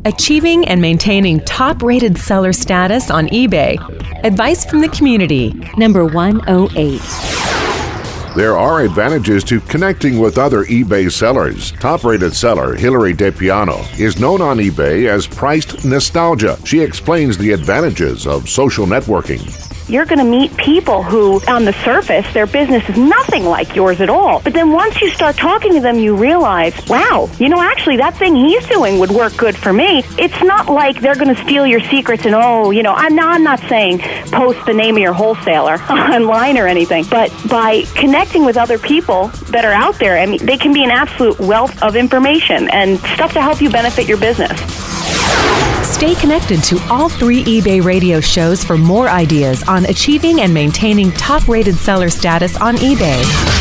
Achieving and maintaining top-rated seller status on eBay. Advice from the community. Number 108. There are advantages to connecting with other eBay sellers. Top-rated seller Hilary DePiano is known on eBay as Priced Nostalgia. She explains the advantages of social networking. You're going to meet people who, on the surface, their business is nothing like yours at all. But then once you start talking to them, you realize, wow, actually that thing he's doing would work good for me. It's not like they're going to steal your secrets and, I'm not saying post the name of your wholesaler online or anything. But by connecting with other people that are out there, they can be an absolute wealth of information and stuff to help you benefit your business. Stay connected to all 3 eBay radio shows for more ideas on achieving and maintaining top-rated seller status on eBay.